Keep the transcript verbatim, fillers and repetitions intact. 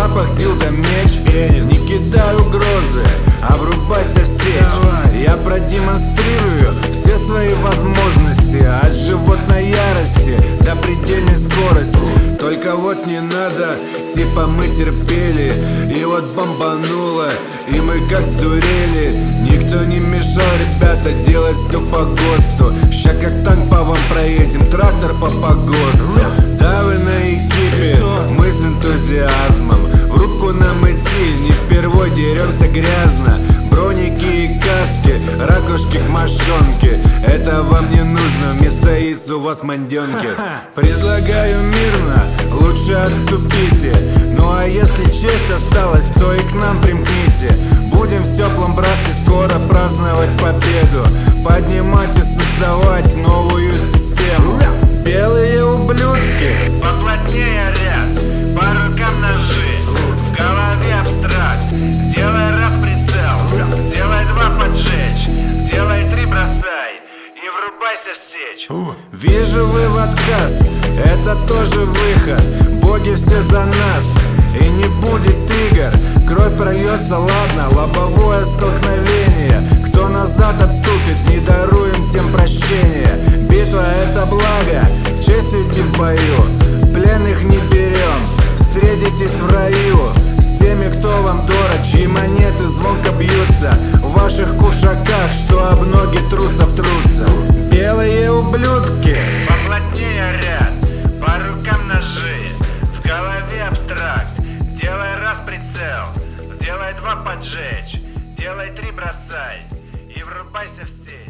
лапах дилда меч. Не кидай угрозы, а врубайся в сеть. Я продемонстрирую все свои возможности, от животной ярости до предельной скорости. Только вот не надо, типа мы терпели, и вот бомбануло, и мы как сдурели. Никто не мешал, ребята, делать все по ГОСТу. Ща как танк по вам проедем, трактор по погосту. Да, вы на экипе, мы с энтузиазмом. В рубку нам идти, не впервой деремся грязно. Броники и каски, ракушки к мошонке. Это вам не нужно, вместо яиц у вас манденки. Предлагаю мирно, лучше отступите. Ну а если честь осталась, то и к нам примкните. Будем в теплом братстве скоро праздновать победу, поднимать и создавать новую систему. Белые ублюдки, поплотнее ряд, по рукам ножи, в голове абстракт. Делай раз прицел, делай два поджечь, делай три бросай и врубайся в сечь. Вижу вы в отказ, это тоже выход. Боги все за нас, и не будет игр. Кровь прольется, ладно, лобовое столкновение. Кто назад отступит, не даруем тем прощения. Битва это благо, честь идти в бою. Пленных не берем, встретитесь в раю с теми, кто вам дорог, чьи монеты звонко бьются в ваших кушаках, что об ноги трусов трутся. Белые ублюдки, поплотнее ряд, по рукам ножи, в голове абстракт. Делай раз прицел, делай два поджечь, делай три бросай и врубайся в сеть.